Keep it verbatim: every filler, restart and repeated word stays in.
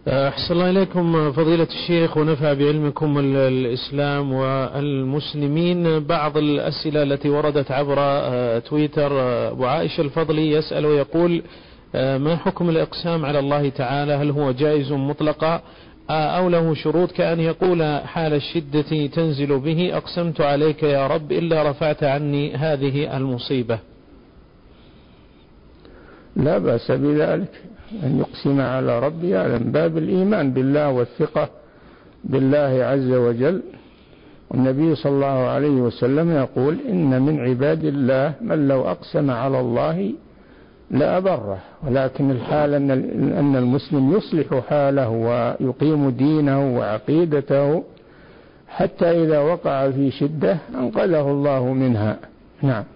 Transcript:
أحسن الله إليكم فضيلة الشيخ ونفع بعلمكم الإسلام والمسلمين. بعض الأسئلة التي وردت عبر تويتر، أبو عائشة الفضلي يسأل ويقول: ما حكم الإقسام على الله تعالى؟ هل هو جائز مطلقا أو له شروط، كأن يقول حال الشدة تنزل به: أقسمت عليك يا رب إلا رفعت عني هذه المصيبة؟ لا بأس بذلك أن يقسم على ربي على باب الإيمان بالله والثقة بالله عز وجل. والنبي صلى الله عليه وسلم يقول: إن من عباد الله من لو أقسم على الله لأبره. ولكن الحال أن المسلم يصلح حاله ويقيم دينه وعقيدته حتى إذا وقع في شدة أنقذه الله منها. نعم.